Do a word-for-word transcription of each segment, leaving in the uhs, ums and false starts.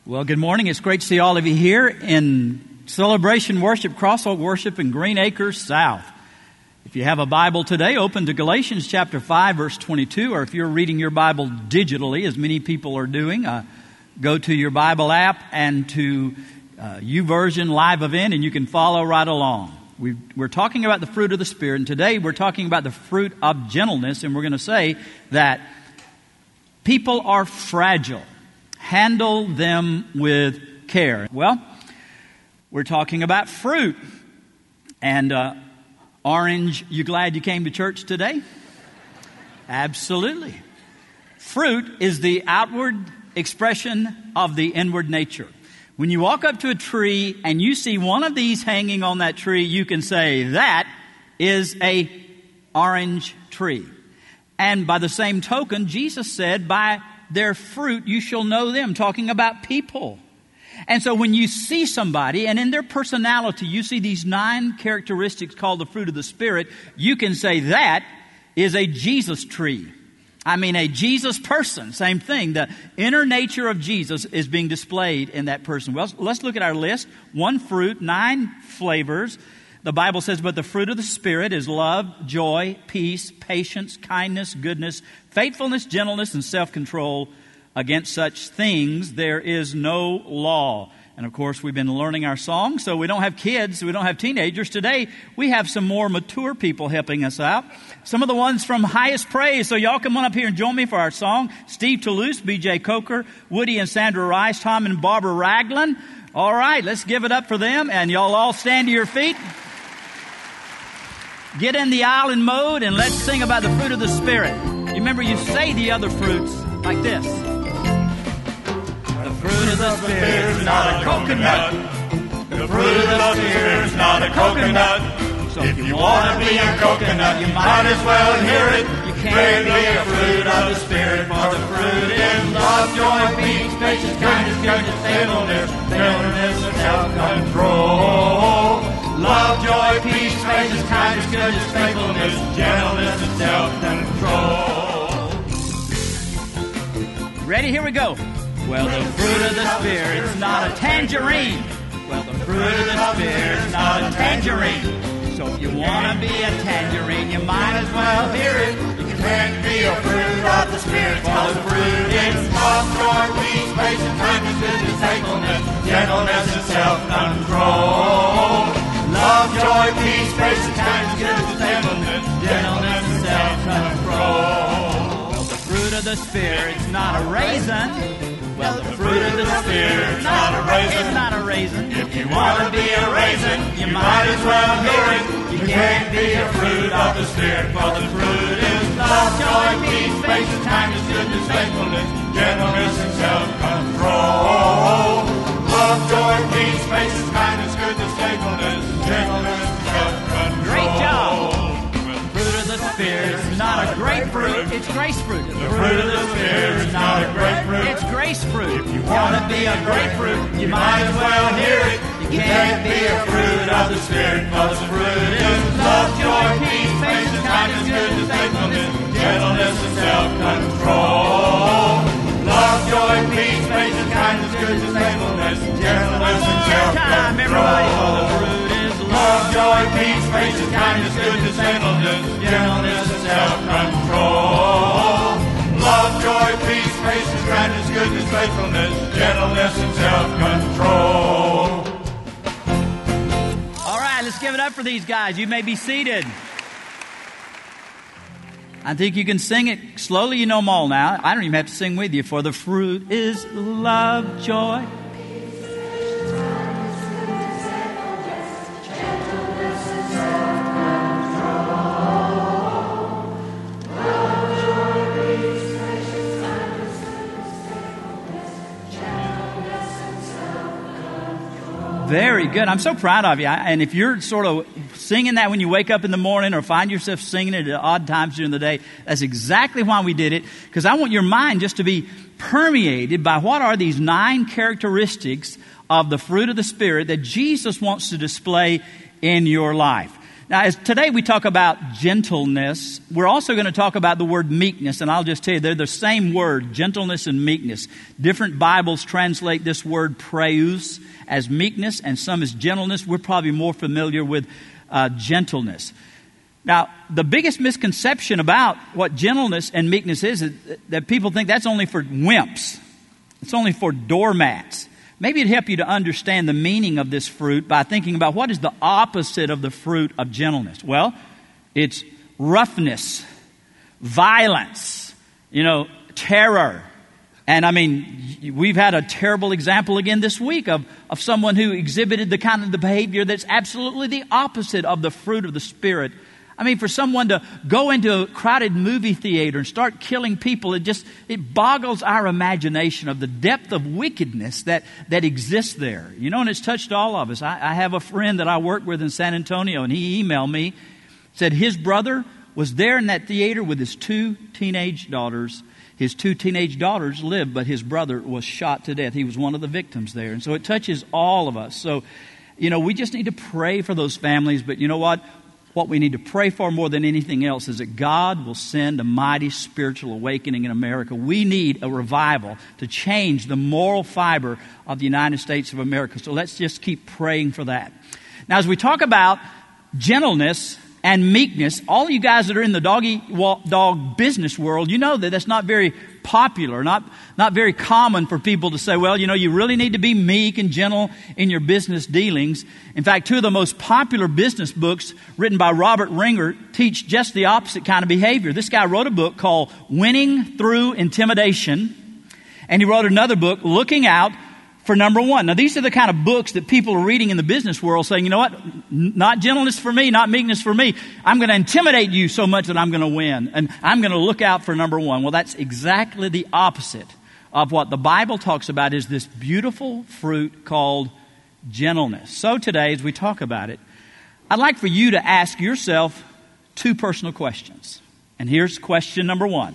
Well, good morning. It's great to see all of you here in Celebration Worship, Crosswalk Worship in Green Acres South. If you have a Bible today, open to Galatians chapter five, verse twenty-two, or if you're reading your Bible digitally, as many people are doing, uh, go to your Bible app and to uh, YouVersion Live Event, and you can follow right along. We've, we're talking about the fruit of the Spirit, and today we're talking about the fruit of gentleness, and we're going to say that people are fragile. Handle them with care. Well, we're talking about fruit. And uh, Orange, you glad you came to church today? Absolutely. Fruit is the outward expression of the inward nature. When you walk up to a tree and you see one of these hanging on that tree, you can say that is a orange tree. And by the same token, Jesus said, by their fruit you shall know them, talking about people. And so when you see somebody and in their personality you see these nine characteristics called the fruit of the Spirit, you can say that is a Jesus tree. I mean a Jesus person. Same thing. The inner nature of Jesus is being displayed in that person. Well, let's look at our list. One fruit, nine flavors. The Bible says, but the fruit of the Spirit is love, joy, peace, patience, kindness, goodness, faithfulness, gentleness, and self-control. Against such things there is no law. And of course, we've been learning our song, so we don't have kids, we don't have teenagers. Today, we have some more mature people helping us out. Some of the ones from Highest Praise. So y'all come on up here and join me for our song. Steve Toulouse, B J Coker, Woody and Sandra Rice, Tom and Barbara Ragland. All right, let's give it up for them. And y'all all stand to your feet. Get in the island mode and let's sing about the fruit of the Spirit. You remember, you say the other fruits like this. The fruit of the Spirit is not a coconut. The fruit of the Spirit is not a coconut. So if you want to be a coconut, you might as well hear it. You can't be a fruit of the Spirit, for the fruit is love, joy, peace, patience, kindness, goodness, faithfulness, gentleness, and self-control. Love, joy, peace, patience, kindness, goodness, faithfulness, gentleness, and self-control. Ready? Here we go. Well, the fruit of the Spirit is not a tangerine. Well, the fruit of the Spirit is not a tangerine. So if you want to be a tangerine, you might as well hear it. You can't be a fruit of the Spirit, for the fruit is love, joy, peace, patience, kindness, goodness, faithfulness, gentleness, and self-control. Love, joy, peace, patience, kindness, goodness, faithfulness, gentleness, and self-control. The fruit of the Spirit is not a raisin. Well, the fruit of the Spirit is not a raisin. It's not a raisin. If you want to be a raisin, you might as well hear it. You can't be a fruit of the Spirit, for the fruit is love, joy, peace, patience, kindness, goodness, faithfulness, gentleness, and self-control. Love, joy, peace, patience, kindness, goodness, faithfulness, gentleness, and self-control. Great job. The fruit of the Spirit is not a grapefruit, it's grace fruit. The fruit of the Spirit is not a grapefruit, it's grace fruit. If you want to be a grapefruit, you might as well hear it. You can't be a fruit of the Spirit, for the fruit is love, joy, peace, patience, kindness, goodness, faithfulness, gentleness, and self-control. Love, joy, peace, patience, kindness, goodness, faithfulness, gentleness, and self-control. Love, joy, peace, patience, kindness, goodness, faithfulness, gentleness, and self-control. Love, joy, peace, patience, kindness, goodness, faithfulness, gentleness, and self-control. All right, let's give it up for these guys. You may be seated. I think you can sing it slowly. You know them all now. I don't even have to sing with you. For the fruit is love, joy. Very good. I'm so proud of you. And if you're sort of singing that when you wake up in the morning or find yourself singing it at odd times during the day, that's exactly why we did it. Because I want your mind just to be permeated by what are these nine characteristics of the fruit of the Spirit that Jesus wants to display in your life. Now, as today we talk about gentleness, we're also going to talk about the word meekness. And I'll just tell you, they're the same word, gentleness and meekness. Different Bibles translate this word praeus as meekness and some as gentleness. We're probably more familiar with uh, gentleness. Now, the biggest misconception about what gentleness and meekness is, is that people think that's only for wimps. It's only for doormats. Maybe it'd help you to understand the meaning of this fruit by thinking about what is the opposite of the fruit of gentleness. Well, it's roughness, violence, you know, terror. And I mean, we've had a terrible example again this week of, of someone who exhibited the kind of the behavior that's absolutely the opposite of the fruit of the Spirit. I mean, for someone to go into a crowded movie theater and start killing people, it just, it boggles our imagination of the depth of wickedness that, that exists there. You know, and it's touched all of us. I, I have a friend that I work with in San Antonio, and he emailed me, said his brother was there in that theater with his two teenage daughters. His two teenage daughters lived, but his brother was shot to death. He was one of the victims there. And so it touches all of us. So, you know, we just need to pray for those families. But you know what? What we need to pray for more than anything else is that God will send a mighty spiritual awakening in America. We need a revival to change the moral fiber of the United States of America. So let's just keep praying for that. Now, as we talk about gentleness and meekness, all of you guys that are in the doggy dog business world, you know that that's not very popular, not, not very common for people to say, well, you know, you really need to be meek and gentle in your business dealings. In fact, two of the most popular business books written by Robert Ringer teach just the opposite kind of behavior. This guy wrote a book called Winning Through Intimidation, and he wrote another book, Looking Out for Number One. Now, these are the kind of books that people are reading in the business world saying, you know what, not gentleness for me, not meekness for me. I'm going to intimidate you so much that I'm going to win, and I'm going to look out for number one. Well, that's exactly the opposite of what the Bible talks about is this beautiful fruit called gentleness. So today, as we talk about it, I'd like for you to ask yourself two personal questions. And here's question number one.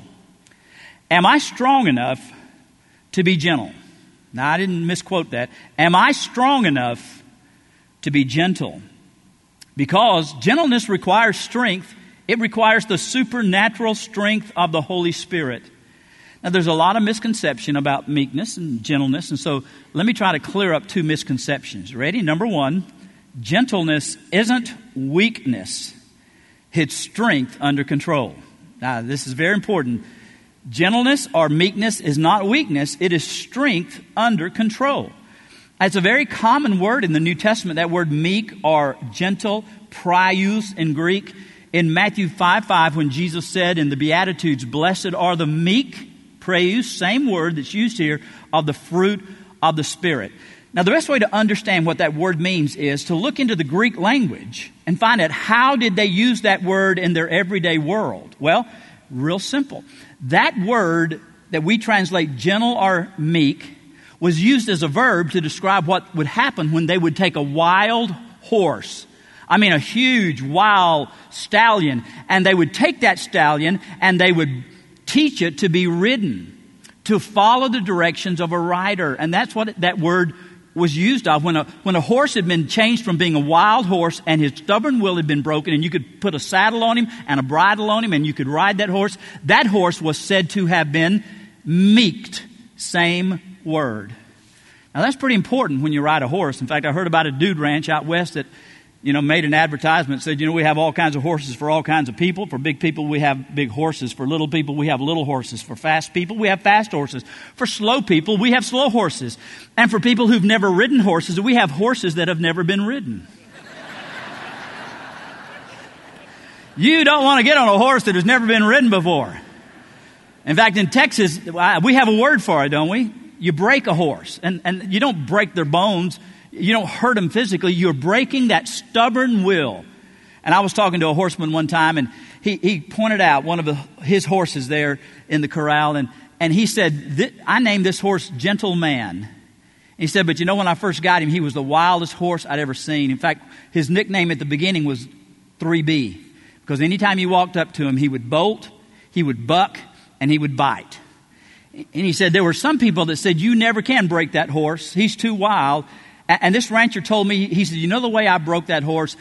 Am I strong enough to be gentle? Now, I didn't misquote that. Am I strong enough to be gentle? Because gentleness requires strength. It requires the supernatural strength of the Holy Spirit. Now, there's a lot of misconception about meekness and gentleness, and so let me try to clear up two misconceptions. Ready? Number one, gentleness isn't weakness. It's strength under control. Now, this is very important. Gentleness or meekness is not weakness. It is strength under control. It's a very common word in the New Testament, that word meek or gentle, praeus in Greek. In Matthew five five, when Jesus said in the Beatitudes, blessed are the meek, praeus, same word that's used here, of the fruit of the Spirit. Now, the best way to understand what that word means is to look into the Greek language and find out how did they use that word in their everyday world. Well, real simple. That word that we translate gentle or meek was used as a verb to describe what would happen when they would take a wild horse. I mean, a huge, wild stallion. And they would take that stallion and they would teach it to be ridden, to follow the directions of a rider. And that's what that word was used of. When a, when a horse had been changed from being a wild horse and his stubborn will had been broken, and you could put a saddle on him and a bridle on him and you could ride that horse, that horse was said to have been meeked. Same word. Now, that's pretty important when you ride a horse. In fact, I heard about a dude ranch out west that, you know, made an advertisement, said, you know, we have all kinds of horses for all kinds of people. For big people, we have big horses. For little people, we have little horses. For fast people, we have fast horses. For slow people, we have slow horses. And for people who've never ridden horses, we have horses that have never been ridden. You don't want to get on a horse that has never been ridden before. In fact, in Texas, we have a word for it, don't we? You break a horse. And, and you don't break their bones. You don't hurt them physically. You're breaking that stubborn will. And I was talking to a horseman one time, and he, he pointed out one of the, his horses there in the corral, and, and he said, I named this horse Gentle Man. He said, but you know, when I first got him, he was the wildest horse I'd ever seen. In fact, his nickname at the beginning was three B, because anytime you walked up to him, he would bolt, he would buck, and he would bite. And he said there were some people that said, you never can break that horse. He's too wild. And this rancher told me, he said, you know the way I broke that horse?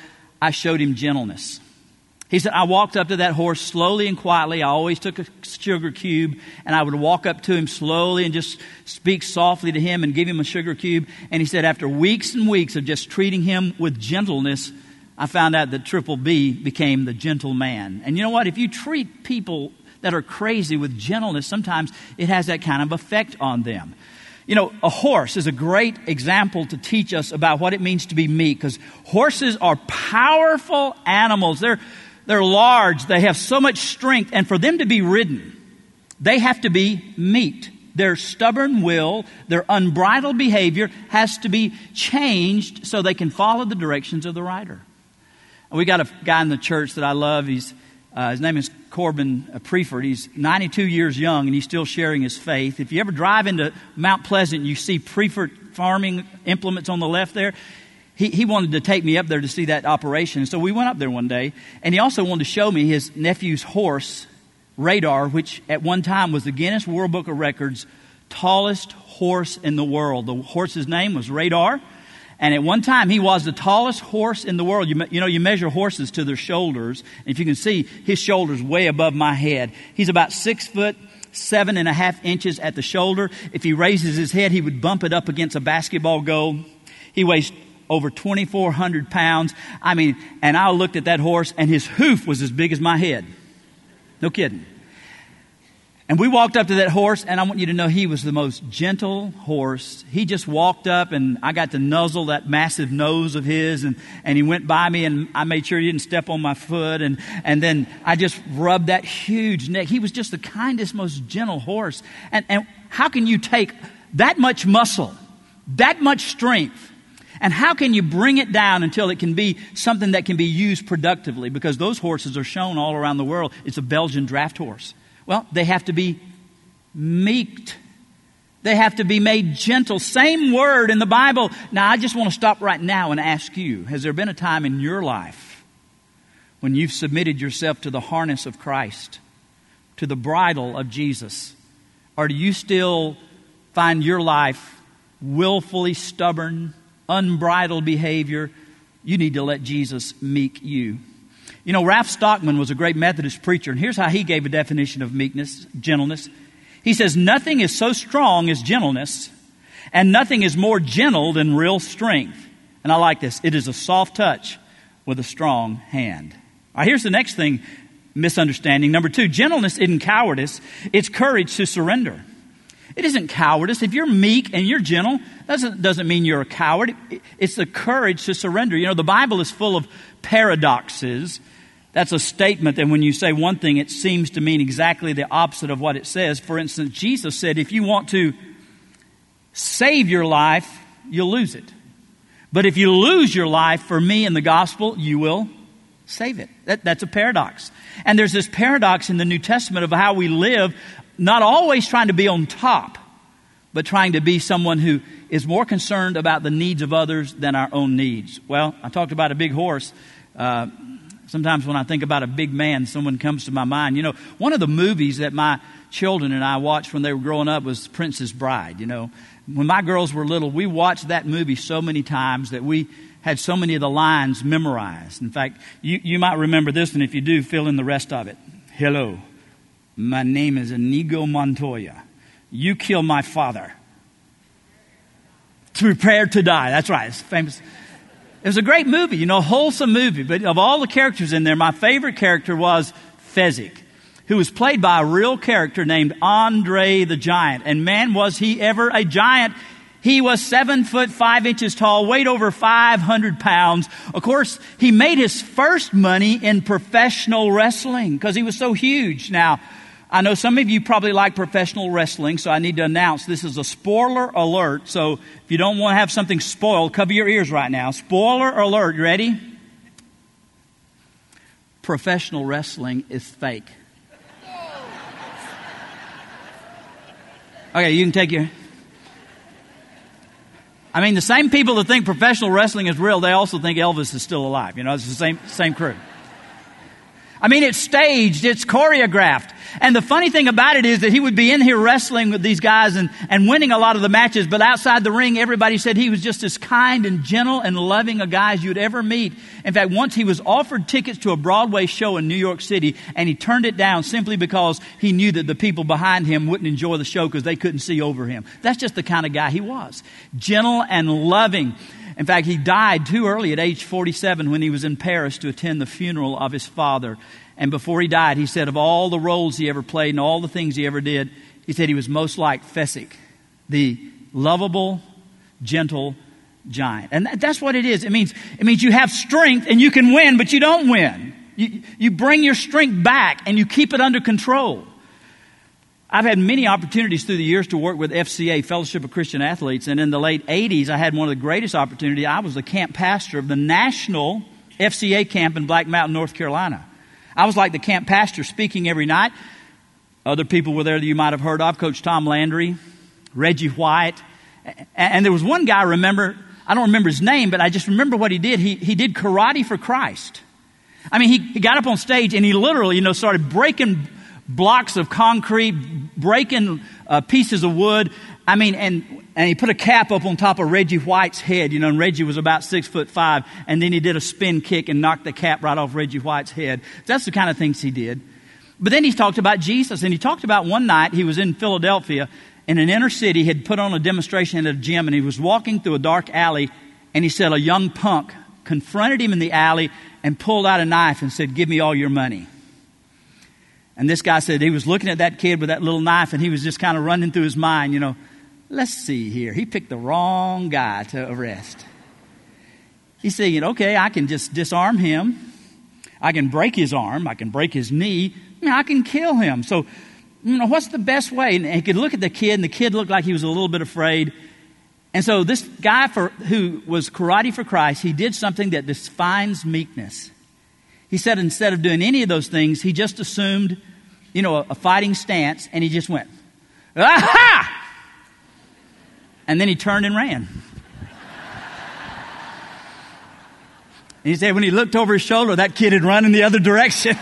I showed him gentleness. He said, I walked up to that horse slowly and quietly. I always took a sugar cube, and I would walk up to him slowly and just speak softly to him and give him a sugar cube. And he said, after weeks and weeks of just treating him with gentleness, I found out that Triple B became the gentle man. And you know what? If you treat people that are crazy with gentleness, sometimes it has that kind of effect on them. You know, a horse is a great example to teach us about what it means to be meek, because horses are powerful animals. They're They're large. They have so much strength. And for them to be ridden, they have to be meek. Their stubborn will, their unbridled behavior has to be changed so they can follow the directions of the rider. We got a guy in the church that I love. He's uh, his name is Corbin Preford. He's ninety-two years young, and he's still sharing his faith. If you ever drive into Mount Pleasant and you see Preford farming implements on the left there, He, he wanted to take me up there to see that operation. So we went up there one day, and he also wanted to show me his nephew's horse, Radar, which at one time was the Guinness World Book of Records tallest horse in the world. The horse's name was Radar, and at one time he was the tallest horse in the world. You, you know, you measure horses to their shoulders, and if you can see, his shoulder's way above my head. He's about six foot seven and a half inches at the shoulder. If he raises his head, he would bump it up against a basketball goal. He weighs over twenty-four hundred pounds. I mean, and I looked at that horse, and his hoof was as big as my head. No kidding. And we walked up to that horse, and I want you to know he was the most gentle horse. He just walked up, and I got to nuzzle that massive nose of his, and, and he went by me, and I made sure he didn't step on my foot, and, and then I just rubbed that huge neck. He was just the kindest, most gentle horse. And, and how can you take that much muscle, that much strength, and how can you bring it down until it can be something that can be used productively? Because those horses are shown all around the world. It's a Belgian draft horse. Well, they have to be meeked. They have to be made gentle. Same word in the Bible. Now, I just want to stop right now and ask you, has there been a time in your life when you've submitted yourself to the harness of Christ, to the bridle of Jesus? Or do you still find your life willfully stubborn, unbridled behavior? You need to let Jesus meek you. You know, Ralph Stockman was a great Methodist preacher, and here's how he gave a definition of meekness, gentleness. He says, nothing is so strong as gentleness, and nothing is more gentle than real strength. And I like this. It is a soft touch with a strong hand. All right, here's the next thing, misunderstanding. Number two, gentleness isn't cowardice. It's courage to surrender. It isn't cowardice. If you're meek and you're gentle, doesn't doesn't mean you're a coward. It's the courage to surrender. You know, the Bible is full of paradoxes. That's a statement that when you say one thing, it seems to mean exactly the opposite of what it says. For instance, Jesus said, if you want to save your life, you'll lose it. But if you lose your life for me and the gospel, you will save it. That, that's a paradox. And there's this paradox in the New Testament of how we live, not always trying to be on top, but trying to be someone who is more concerned about the needs of others than our own needs. Well, I talked about a big horse. Uh, sometimes when I think about a big man, someone comes to my mind. You know, one of the movies that my children and I watched when they were growing up was Princess Bride. You know, when my girls were little, we watched that movie so many times that we had so many of the lines memorized. In fact, you, you might remember this, and if you do, fill in the rest of it. Hello, my name is Inigo Montoya. You killed my father. Prepare to die. That's right. It's famous. It was a great movie, you know, wholesome movie. But of all the characters in there, my favorite character was Fezzik, who was played by a real character named Andre the Giant. And man, was he ever a giant. He was seven foot five inches tall, weighed over five hundred pounds. Of course, he made his first money in professional wrestling because he was so huge. Now, I know some of you probably like professional wrestling, so I need to announce this is a spoiler alert. So if you don't want to have something spoiled, cover your ears right now. Spoiler alert. You ready? Professional wrestling is fake. Okay, you can take your... I mean, the same people that think professional wrestling is real, they also think Elvis is still alive. You know, it's the same same crew. I mean, it's staged, it's choreographed. And the funny thing about it is that he would be in here wrestling with these guys and, and winning a lot of the matches, but outside the ring, everybody said he was just as kind and gentle and loving a guy as you'd ever meet. In fact, once he was offered tickets to a Broadway show in New York City, and he turned it down simply because he knew that the people behind him wouldn't enjoy the show because they couldn't see over him. That's just the kind of guy he was. Gentle and loving. In fact, he died too early at age forty-seven when he was in Paris to attend the funeral of his father. And before he died, he said of all the roles he ever played and all the things he ever did, he said he was most like Fezzik, the lovable, gentle giant. And that's what it is. It means, it means you have strength and you can win, but you don't win. You, you bring your strength back and you keep it under control. I've had many opportunities through the years to work with F C A, Fellowship of Christian Athletes. And in the late eighties, I had one of the greatest opportunities. I was the camp pastor of the national F C A camp in Black Mountain, North Carolina. I was like the camp pastor speaking every night. Other people were there that you might have heard of. Coach Tom Landry, Reggie White. And there was one guy, remember, I don't remember his name, but I just remember what he did. He, he did karate for Christ. I mean, he, he got up on stage and he literally, you know, started breaking blocks of concrete, breaking uh, pieces of wood. I mean, and and he put a cap up on top of Reggie White's head, you know, and Reggie was about six foot five. And then he did a spin kick and knocked the cap right off Reggie White's head. That's the kind of things he did. But then he talked about Jesus. And he talked about one night he was in Philadelphia in an inner city. He had put on a demonstration at a gym. And he was walking through a dark alley. And he said a young punk confronted him in the alley and pulled out a knife and said, "Give me all your money." And this guy said he was looking at that kid with that little knife. And he was just kind of running through his mind, you know, let's see here. He picked the wrong guy to arrest. He's saying, okay, I can just disarm him. I can break his arm. I can break his knee. I mean, I can kill him. So, you know, what's the best way? And he could look at the kid, and the kid looked like he was a little bit afraid. And so this guy for, who was karate for Christ, he did something that defines meekness. He said instead of doing any of those things, he just assumed, you know, a, a fighting stance, and he just went, "Aha!" And then he turned and ran. And he said when he looked over his shoulder, that kid had run in the other direction.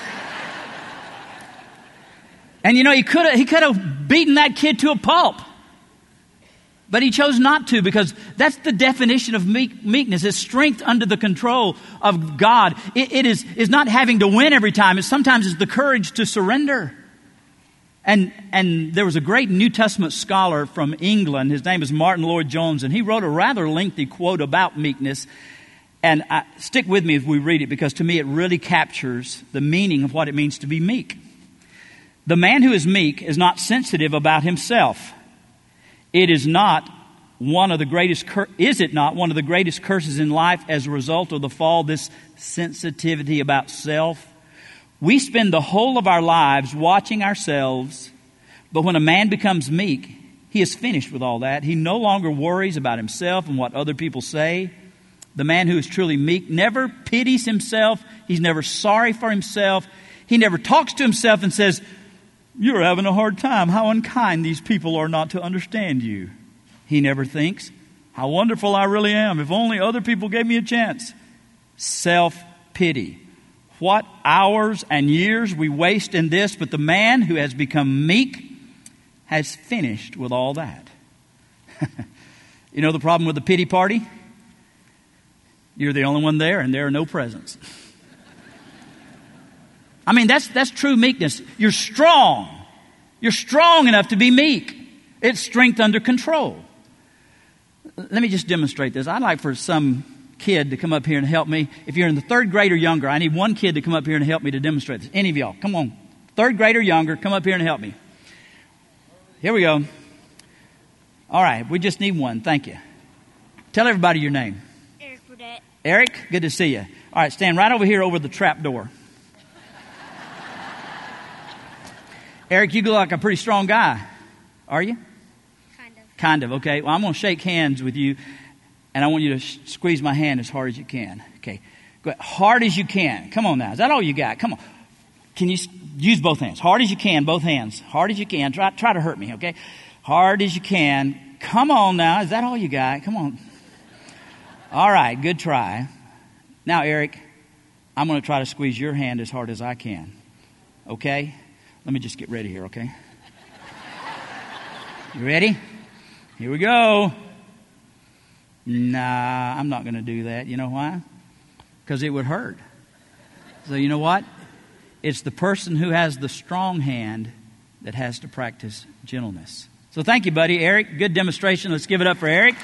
And you know, he could have he could have beaten that kid to a pulp. But he chose not to, because that's the definition of meek, meekness. It's strength under the control of God. It, it is, is not having to win every time. It's sometimes it's the courage to surrender. And, and there was a great New Testament scholar from England. His name is Martin Lloyd-Jones. And he wrote a rather lengthy quote about meekness. And I, stick with me as we read it, because to me it really captures the meaning of what it means to be meek. The man who is meek is not sensitive about himself. It is not one of the greatest, cur- is it not one of the greatest curses in life as a result of the fall, this sensitivity about self? We spend the whole of our lives watching ourselves, but when a man becomes meek, he is finished with all that. He no longer worries about himself and what other people say. The man who is truly meek never pities himself. He's never sorry for himself. He never talks to himself and says, "You're having a hard time. How unkind these people are not to understand you." He never thinks, "How wonderful I really am. If only other people gave me a chance." Self-pity. What hours and years we waste in this, but the man who has become meek has finished with all that. You know the problem with the pity party? You're the only one there, and there are no presents. I mean, that's that's true meekness. You're strong. You're strong enough to be meek. It's strength under control. Let me just demonstrate this. I'd like for some kid to come up here and help me. If you're in the third grade or younger, I need one kid to come up here and help me to demonstrate this. Any of y'all, come on. Third grade or younger, come up here and help me. Here we go. All right, we just need one. Thank you. Tell everybody your name. Eric Burdett. Eric, good to see you. All right, stand right over here over the trap door. Eric, you look like a pretty strong guy. Are you? Kind of. Kind of, okay. Well, I'm going to shake hands with you, and I want you to sh- squeeze my hand as hard as you can. Okay. Go ahead. Hard as you can. Come on now. Is that all you got? Come on. Can you s- use both hands? Hard as you can, both hands. Hard as you can. Try, try to hurt me, okay? Hard as you can. Come on now. Is that all you got? Come on. All right. Good try. Now, Eric, I'm going to try to squeeze your hand as hard as I can. Okay? Let me just get ready here, okay? You ready? Here we go. Nah, I'm not going to do that. You know why? Because it would hurt. So you know what? It's the person who has the strong hand that has to practice gentleness. So thank you, buddy. Eric, good demonstration. Let's give it up for Eric.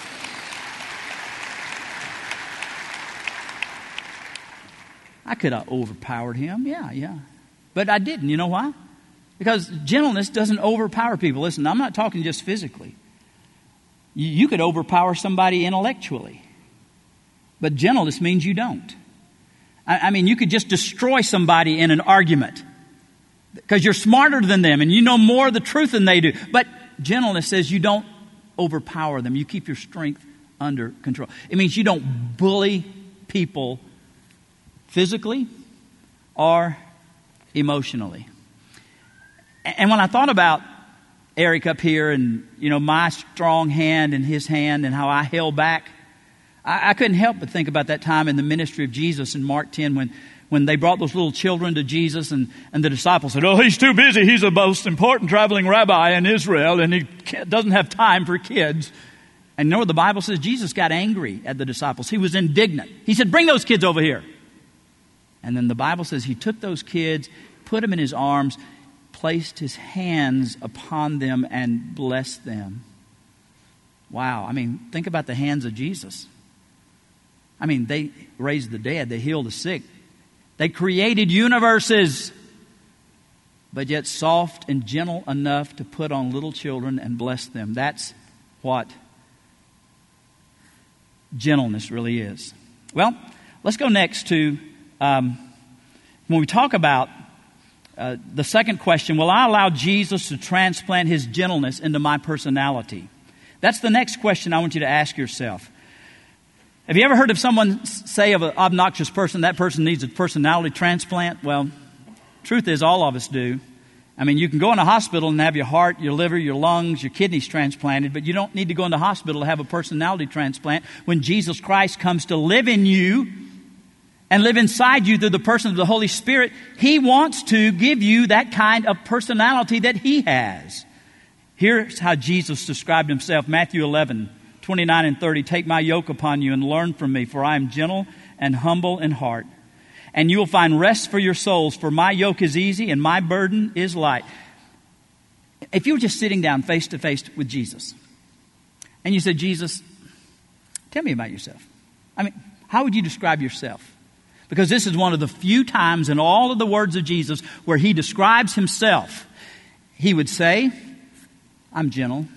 I could have overpowered him. Yeah, yeah. But I didn't. You know why? Because gentleness doesn't overpower people. Listen, I'm not talking just physically. You, you could overpower somebody intellectually. But gentleness means you don't. I, I mean, you could just destroy somebody in an argument because you're smarter than them and you know more of the truth than they do. But gentleness says you don't overpower them. You keep your strength under control. It means you don't bully people physically or emotionally. And when I thought about Eric up here and, you know, my strong hand and his hand and how I held back, I, I couldn't help but think about that time in the ministry of Jesus in Mark ten when, when they brought those little children to Jesus and, and the disciples said, oh, he's too busy. He's the most important traveling rabbi in Israel and he doesn't have time for kids. And you know what the Bible says? Jesus got angry at the disciples. He was indignant. He said, bring those kids over here. And then the Bible says he took those kids, put them in his arms, placed his hands upon them and blessed them. Wow. I mean, think about the hands of Jesus. I mean, they raised the dead. They healed the sick. They created universes, but yet soft and gentle enough to put on little children and bless them. That's what gentleness really is. Well, let's go next to um, when we talk about Uh, the second question, will I allow Jesus to transplant his gentleness into my personality? That's the next question I want you to ask yourself. Have you ever heard of someone say of an obnoxious person, that person needs a personality transplant? Well, truth is all of us do. I mean, you can go in a hospital and have your heart, your liver, your lungs, your kidneys transplanted, but you don't need to go in the hospital to have a personality transplant when Jesus Christ comes to live in you and live inside you through the person of the Holy Spirit. He wants to give you that kind of personality that he has. Here's how Jesus described himself. Matthew eleven, twenty-nine and thirty. Take my yoke upon you and learn from me, for I am gentle and humble in heart. And you will find rest for your souls, for my yoke is easy and my burden is light. If you were just sitting down face to face with Jesus, and you said, Jesus, tell me about yourself. I mean, how would you describe yourself? Because this is one of the few times in all of the words of Jesus where he describes himself. He would say, I'm gentle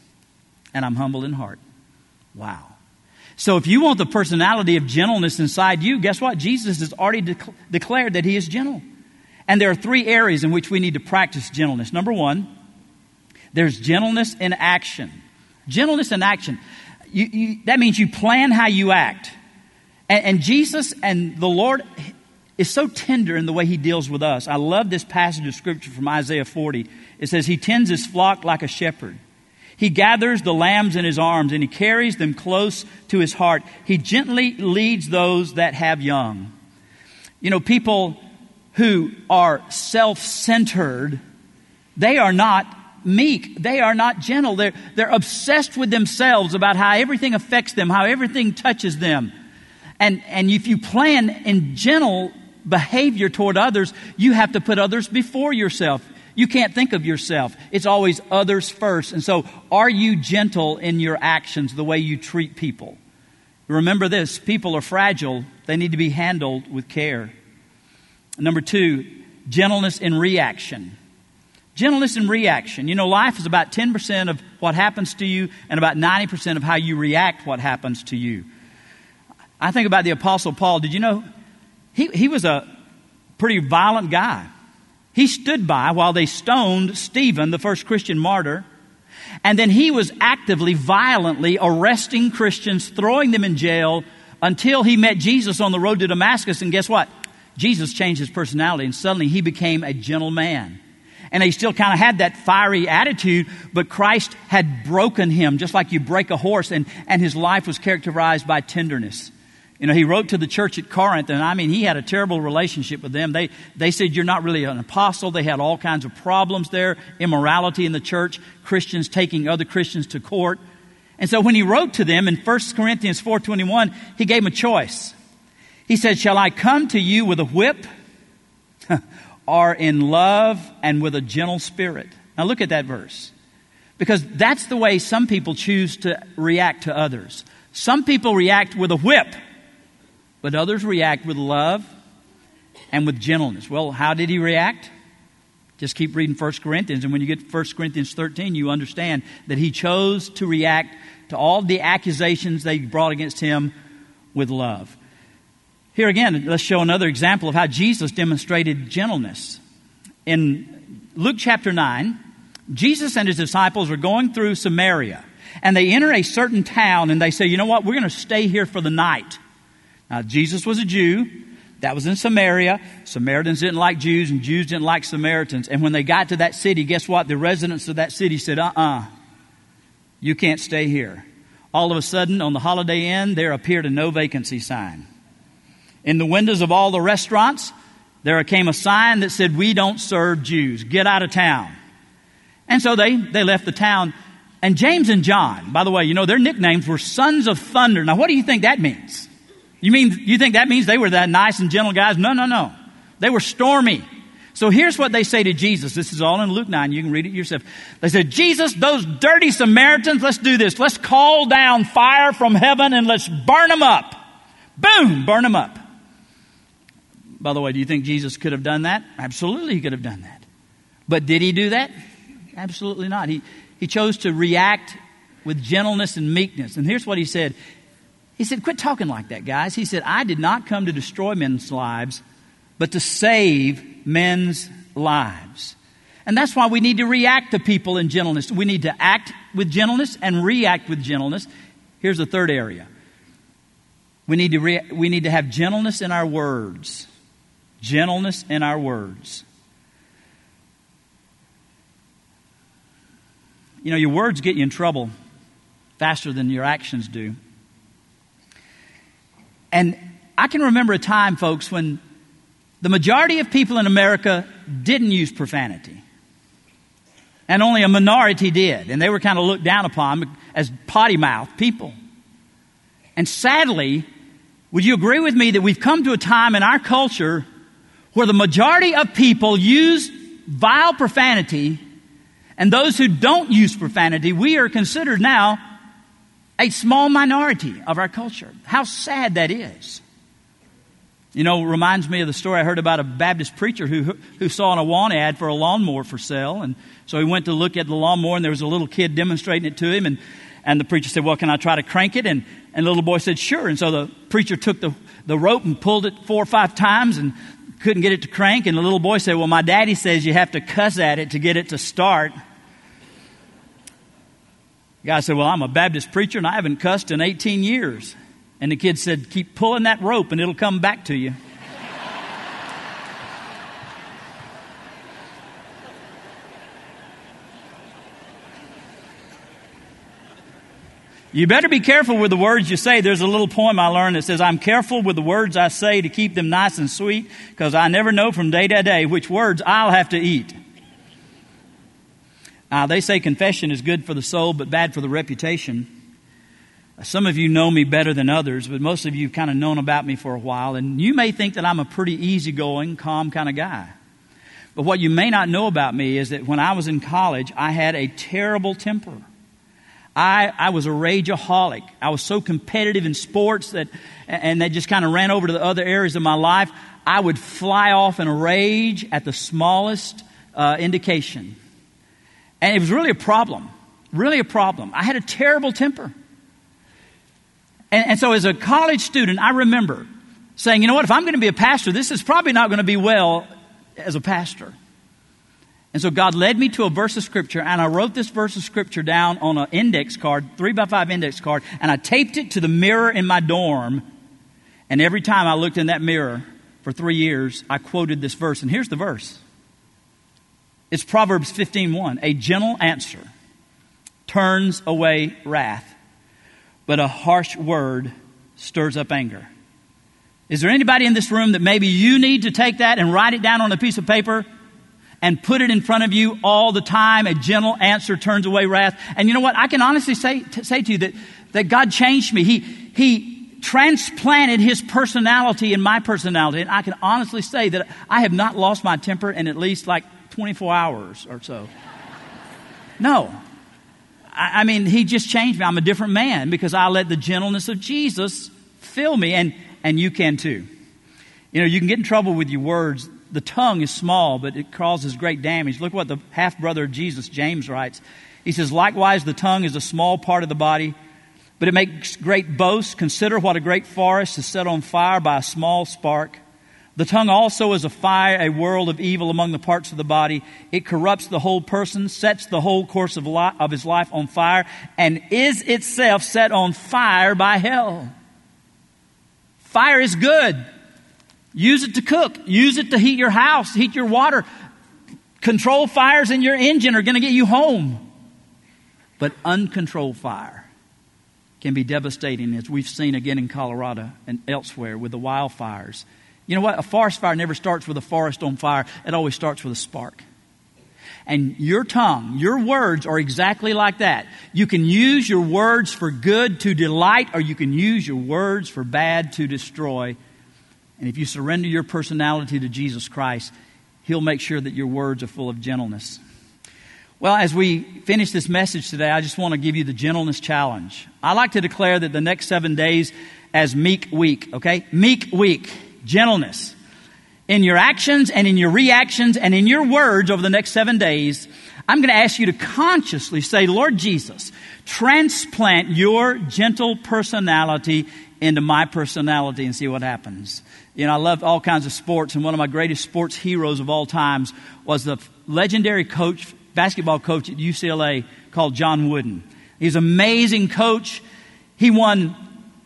and I'm humble in heart. Wow. So if you want the personality of gentleness inside you, guess what? Jesus has already de- declared that he is gentle. And there are three areas in which we need to practice gentleness. Number one, there's gentleness in action. Gentleness in action. You, you, that means you plan how you act. And, and Jesus and the Lord is so tender in the way he deals with us. I love this passage of scripture from Isaiah forty. It says, he tends his flock like a shepherd. He gathers the lambs in his arms and he carries them close to his heart. He gently leads those that have young. You know, people who are self-centered, they are not meek. They are not gentle. They're, they're obsessed with themselves about how everything affects them, how everything touches them. And, and if you plan in gentle behavior toward others, you have to put others before yourself. You can't think of yourself. It's always others first. And so are you gentle in your actions, the way you treat people? Remember this, people are fragile. They need to be handled with care. Number two, gentleness in reaction. Gentleness in reaction. You know, life is about ten percent of what happens to you and about ninety percent of how you react what happens to you. I think about the Apostle Paul. Did you know he, he was a pretty violent guy? He stood by while they stoned Stephen, the first Christian martyr. And then he was actively, violently arresting Christians, throwing them in jail until he met Jesus on the road to Damascus. And guess what? Jesus changed his personality and suddenly he became a gentle man. And he still kind of had that fiery attitude, but Christ had broken him just like you break a horse, and, and his life was characterized by tenderness. You know, he wrote to the church at Corinth, and I mean, he had a terrible relationship with them. They they said, you're not really an apostle. They had all kinds of problems there, immorality in the church, Christians taking other Christians to court. And so when he wrote to them in First Corinthians four twenty-one, he gave them a choice. He said, shall I come to you with a whip or in love and with a gentle spirit? Now look at that verse. Because that's the way some people choose to react to others. Some people react with a whip, but others react with love and with gentleness. Well, how did he react? Just keep reading First Corinthians, and when you get to First Corinthians thirteen, you understand that he chose to react to all the accusations they brought against him with love. Here again, let's show another example of how Jesus demonstrated gentleness. In Luke chapter nine, Jesus and his disciples are going through Samaria, and they enter a certain town, and they say, you know what, we're going to stay here for the night. Now, Jesus was a Jew. That was in Samaria. Samaritans didn't like Jews, and Jews didn't like Samaritans. And when they got to that city, guess what? The residents of that city said, uh-uh, you can't stay here. All of a sudden, on the Holiday Inn, there appeared a no vacancy sign. In the windows of all the restaurants, there came a sign that said, we don't serve Jews. Get out of town. And so they, they left the town. And James and John, by the way, you know, their nicknames were Sons of Thunder. Now, what do you think that means? You mean, you think that means they were that nice and gentle guys? No, no, no. They were stormy. So here's what they say to Jesus. This is all in Luke nine. You can read it yourself. They said, Jesus, those dirty Samaritans, let's do this. Let's call down fire from heaven and let's burn them up. Boom, burn them up. By the way, do you think Jesus could have done that? Absolutely, he could have done that. But did he do that? Absolutely not. He, he chose to react with gentleness and meekness. And here's what he said. He said, quit talking like that, guys. He said, I did not come to destroy men's lives, but to save men's lives. And that's why we need to react to people in gentleness. We need to act with gentleness and react with gentleness. Here's the third area. We need to re- we need to have gentleness in our words. Gentleness in our words. You know, your words get you in trouble faster than your actions do. And I can remember a time, folks, when the majority of people in America didn't use profanity. And only a minority did. And they were kind of looked down upon as potty mouth people. And sadly, would you agree with me that we've come to a time in our culture where the majority of people use vile profanity, and those who don't use profanity, we are considered now a small minority of our culture. How sad that is. You know, it reminds me of the story I heard about a Baptist preacher who who saw an Awan ad for a lawnmower for sale. And so he went to look at the lawnmower, and there was a little kid demonstrating it to him. And, and the preacher said, well, can I try to crank it? And, and the little boy said, sure. And so the preacher took the, the rope and pulled it four or five times and couldn't get it to crank. And the little boy said, well, my daddy says you have to cuss at it to get it to start. The guy said, well, I'm a Baptist preacher and I haven't cussed in eighteen years. And the kid said, keep pulling that rope and it'll come back to you. You better be careful with the words you say. There's a little poem I learned that says, I'm careful with the words I say to keep them nice and sweet, because I never know from day to day which words I'll have to eat. Uh, they say confession is good for the soul, but bad for the reputation. Some of you know me better than others, but most of you have kind of known about me for a while, and you may think that I'm a pretty easygoing, calm kind of guy. But what you may not know about me is that when I was in college, I had a terrible temper. I, I was a rageaholic. I was so competitive in sports that, and that just kind of ran over to the other areas of my life. I would fly off in a rage at the smallest uh, indication. And it was really a problem, really a problem. I had a terrible temper. And, and so as a college student, I remember saying, you know what, if I'm going to be a pastor, this is probably not going to be well as a pastor. And so God led me to a verse of Scripture, and I wrote this verse of Scripture down on an index card, three by five index card, and I taped it to the mirror in my dorm. And every time I looked in that mirror for three years, I quoted this verse. And here's the verse. It's Proverbs fifteen one. A gentle answer turns away wrath, but a harsh word stirs up anger. Is there anybody in this room that maybe you need to take that and write it down on a piece of paper and put it in front of you all the time? A gentle answer turns away wrath. And you know what? I can honestly say, t- say to you that, that God changed me. He, he transplanted His personality in my personality. And I can honestly say that I have not lost my temper in at least like twenty-four hours or so. No. I, I mean, He just changed me. I'm a different man because I let the gentleness of Jesus fill me. And, and you can too. You know, you can get in trouble with your words. The tongue is small, but it causes great damage. Look what the half-brother of Jesus, James, writes. He says, likewise, the tongue is a small part of the body, but it makes great boasts. Consider what a great forest is set on fire by a small spark. The tongue also is a fire, a world of evil among the parts of the body. It corrupts the whole person, sets the whole course of, li- of his life on fire, and is itself set on fire by hell. Fire is good. Use it to cook. Use it to heat your house, heat your water. Control fires in your engine are going to get you home. But uncontrolled fire can be devastating, as we've seen again in Colorado and elsewhere with the wildfires. You know what? A forest fire never starts with a forest on fire. It always starts with a spark. And your tongue, your words are exactly like that. You can use your words for good to delight, or you can use your words for bad to destroy. And if you surrender your personality to Jesus Christ, He'll make sure that your words are full of gentleness. Well, as we finish this message today, I just want to give you the gentleness challenge. I like to declare that the next seven days as Meek Week, okay? Meek Week, gentleness. In your actions and in your reactions and in your words over the next seven days, I'm going to ask you to consciously say, Lord Jesus, transplant your gentle personality into my personality and see what happens. You know, I love all kinds of sports, and one of my greatest sports heroes of all times was the legendary coach, basketball coach at U C L A called John Wooden. He's an amazing coach. He won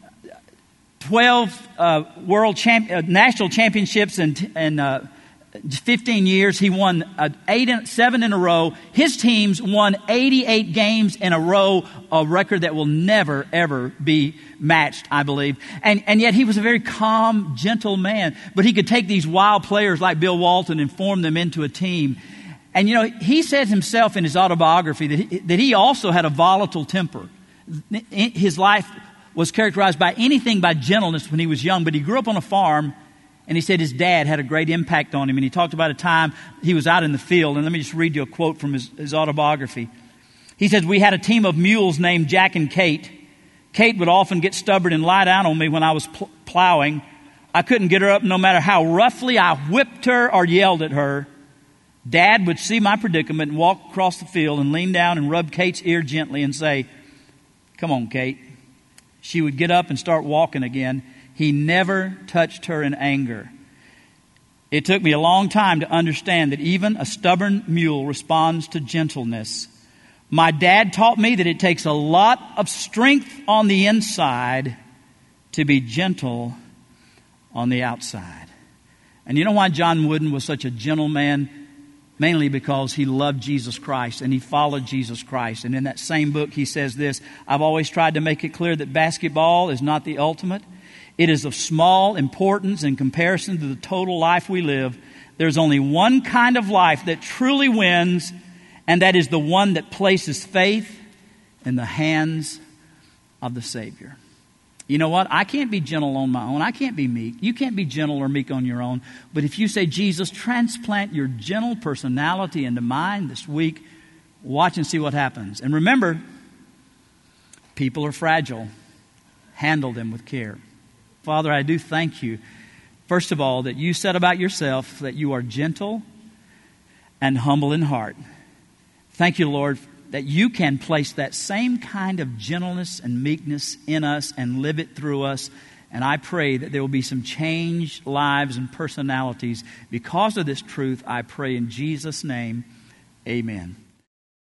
twelve uh, world champ- uh, national championships in, in uh, fifteen years. He won uh, eight, in, seven in a row. His teams won eighty-eight games in a row, a record that will never, ever be matched, I believe. And, and yet he was a very calm, gentle man. But he could take these wild players like Bill Walton and form them into a team. And, you know, he said himself in his autobiography that he, that he also had a volatile temper. His life was characterized by anything by gentleness when he was young, but he grew up on a farm. And he said his dad had a great impact on him. And he talked about a time he was out in the field. And let me just read you a quote from his, his autobiography. He says, we had a team of mules named Jack and Kate. Kate would often get stubborn and lie down on me when I was pl- plowing. I couldn't get her up no matter how roughly I whipped her or yelled at her. Dad would see my predicament and walk across the field and lean down and rub Kate's ear gently and say, come on, Kate. She would get up and start walking again. He never touched her in anger. It took me a long time to understand that even a stubborn mule responds to gentleness. My dad taught me that it takes a lot of strength on the inside to be gentle on the outside. And you know why John Wooden was such a gentle man? Mainly because he loved Jesus Christ and he followed Jesus Christ. And in that same book he says this, I've always tried to make it clear that basketball is not the ultimate. It is of small importance in comparison to the total life we live. There's only one kind of life that truly wins, and that is the one that places faith in the hands of the Savior. You know what? I can't be gentle on my own. I can't be meek. You can't be gentle or meek on your own. But if you say, Jesus, transplant your gentle personality into mine this week, watch and see what happens. And remember, people are fragile. Handle them with care. Father, I do thank you, first of all, that you said about yourself that you are gentle and humble in heart. Thank you, Lord, that you can place that same kind of gentleness and meekness in us and live it through us. And I pray that there will be some changed lives and personalities because of this truth. I pray in Jesus' name, amen.